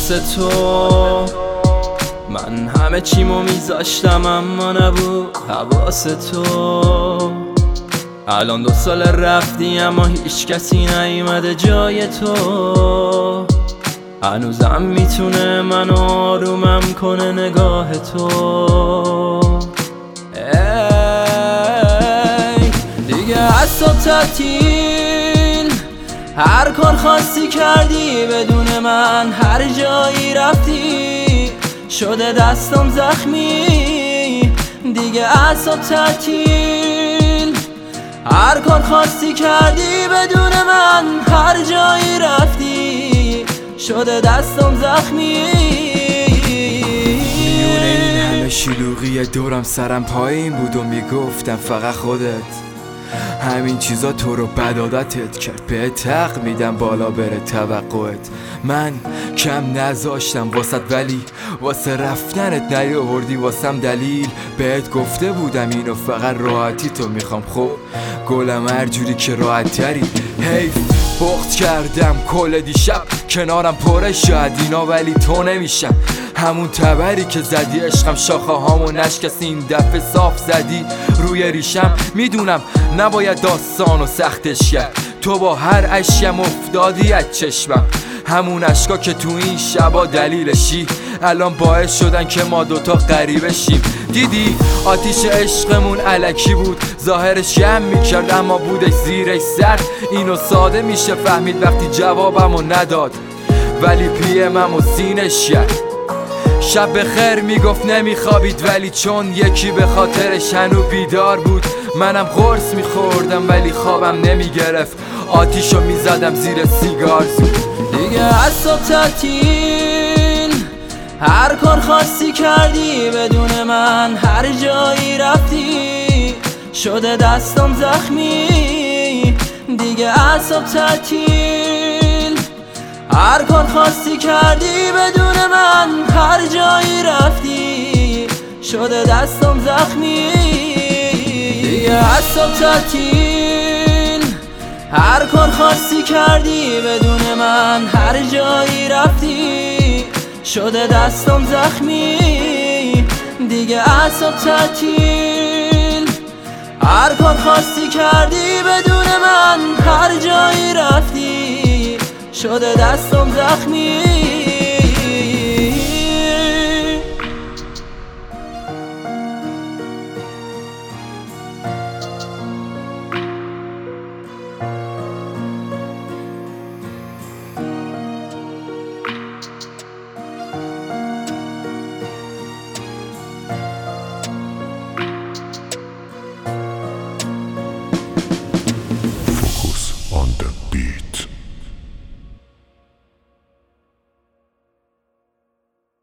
واسه تو من همه چیمو میذاشتم اما نبود حواس تو. الان 2 سال رفتی اما هیچ کسی نیومده جای تو. هنوزم میتونه منو آرومم کنه نگاه تو. ای دیگه اصاب تعطیل، هر کار خواستی کردی بدون من، هر جایی رفتی شده دستم زخمی. دیگه اعصاب تعطیل، هر کار خواستی کردی بدون من، هر جایی رفتی شده دستم زخمی. میونه این همه شلوغی دورم سرم پایین بود و میگفتم فقط خودت. همین چیزا تو رو بد عادتت کرد، به تق میدم بالا بره توقعت. من کم نذاشتم واسط ولی واسه رفتنت نیاوردی واسم دلیل. بهت گفته بودم اینو فقط راحتی تو میخوام، خب گلم هر جوری که راحت تری. حیف بخت کردم کل دیشب، کنارم پره شاید اینا ولی تو نمیشم. همون تبری که زدی عشقم، شاخه هامو نشکست این دفعه صاف زدی روی ریشم. میدونم نباید داستانو سختش کرد، تو با هر اشیم افتادی از چشمم. همون اشکا که تو این شبا دلیلشی الان باعث شدن که ما دوتا غریبه شیم. دیدی آتیش عشقمون الکی بود، ظاهرش گم میکرد اما بودش زیرش سرد. اینو ساده میشه فهمید وقتی جوابمو نداد ولی پیممو سینش کرد. شب بخیر میگفت نمیخوابید ولی چون یکی به خاطرش هنو بیدار بود. منم قرص میخوردم ولی خوابم نمیگرفت، آتیشو میزدم زیر سیگار زود. دیگه اعصاب تعطیل، هر کار خواستی کردی بدون من، هر جایی رفتی شده دستم زخمی. دیگه اعصاب تعطیل، هر کار خواستی کردی بدون من، هر جایی رفتی شده دستم زخمی. دیگه اعصاب تعطیل، هر کار خواستی کردی بدون من، هر جایی رفتی شده دستم زخمی. دیگه اعصاب تعطیل، هر کار خواستی کردی بدون من، هر جایی رفتی شده دستم زخمی.